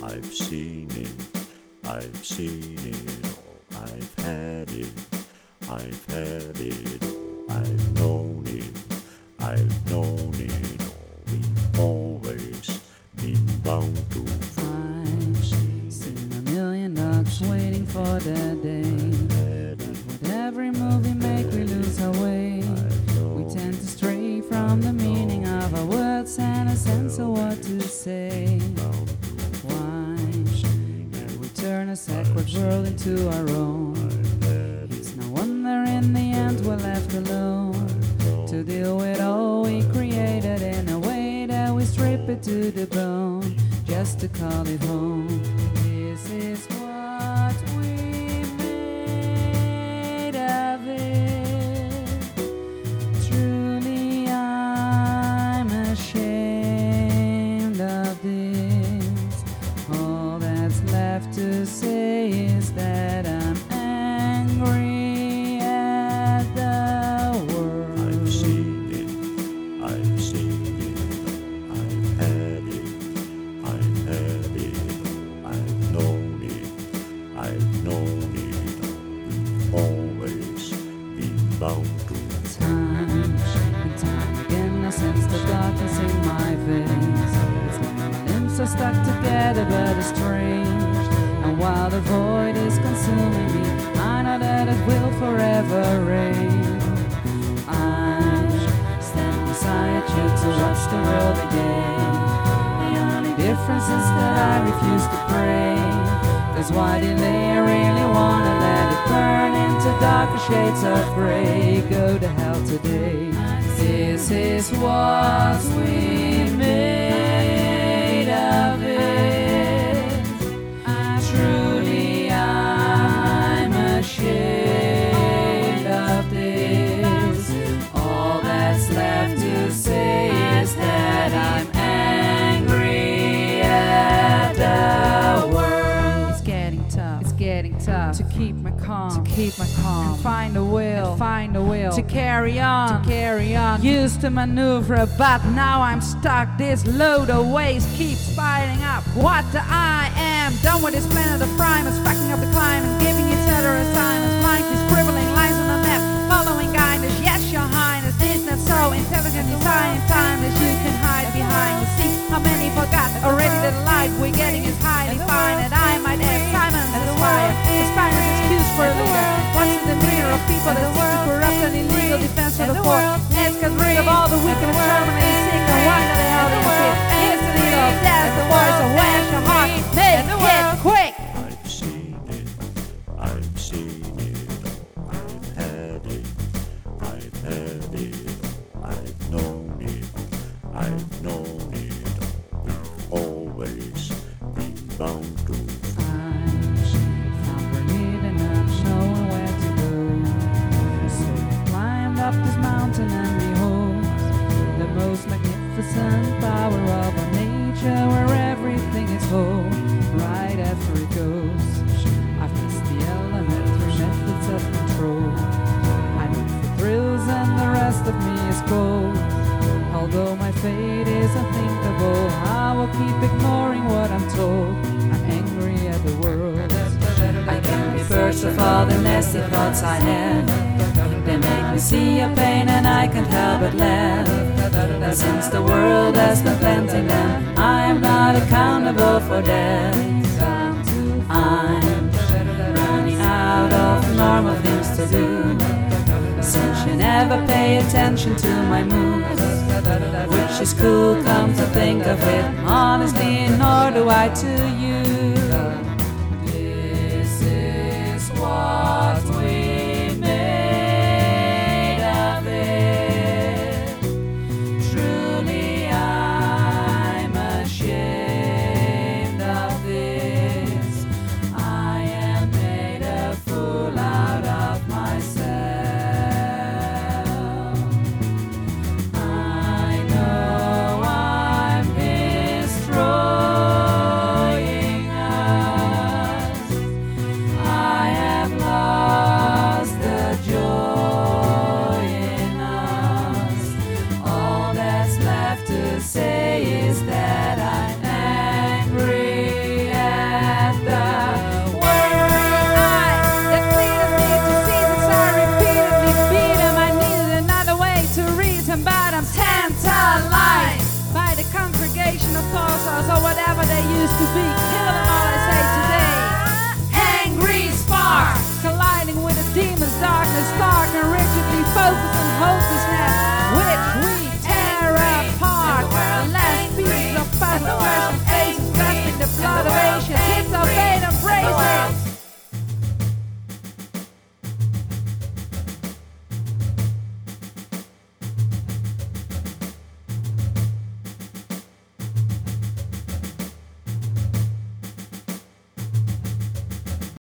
I've seen it, I've seen it all. I've had it, I've had it all. I've known it, I've known it all. We've always been bound to. I've seen a million dogs waiting for that day. With every move we make, we lose our way. We tend to stray from the meaning of our words and a sense of what to say. Why did we turn a sacred world into our own? It's no wonder in the end we're left alone to deal with all we created in a way that we strip it to the bone just to call it home. This is what we made of it. Truly I'm ashamed of this. All that's left to say is that I'm angry at the world. I've seen it, I've seen it all. I've had it, I've had it all. I've known it, I've known it all. We've always been bound to. Time and time again I sense the darkness in my veins. It's like my limbs are stuck together but it's strange. And while the void is consuming me, I know that it will forever rain. I stand beside you to watch the world again. The only difference is that I refuse to pray. 'Cause why delay? I really wanna let it burn into darker shades of gray. Go to hell today. This is what we made of it. Truly I'm ashamed of this. All that's left to say is that I'm angry at the world. It's getting tough to keep my calm, and find a will, to carry on, used to maneuver, but now I'm stuck. This load of waste keeps piling up. What I am, done with this planet of primates, fucking up the climate, giving each other assignments, blindly scribbling lines on the map, following guidance. Yes, your highness, is not so intelligent design in time that you can hide behind the sea. How many forgot already that the light we're getting is highly fine, and I might add Simon and the wire. Inspiring excuse for a leader. What's in the mirror of people that seek to corrupt and illegal defense of the poor? Let's get rid of all the weak and terminally sick, and why not the hell is it? Here's the needle of death, the voice of where's your heart? Make it quick! I've seen it, I've seen it all. I've had it, I've had it all. I've known it, I've known it all. We've always been bound to. Found relief and not knowing where to go. So I climbed up this mountain and behold the most magnificent power of our nature, where everything is whole, right after it goes. I've missed the elementary methods of control. I look for thrills and the rest of me is cold. Although my fate is unthinkable, I will keep ignoring what I'm told. I'm angry at the world. I can be first of all the nasty thoughts I have. They make me see your pain and I can't help but laugh. And since the world has been planting them, I am not accountable for that. I'm running out of normal things to do. Since you never pay attention to my moves, which is cool, come to think of it, honestly, nor do I to you. This is what we made of it. Truly I'm ashamed of this. I am made a fool out of myself. I know I'm destroying us. generation of Tulsas or whatever they used to be. Kill them all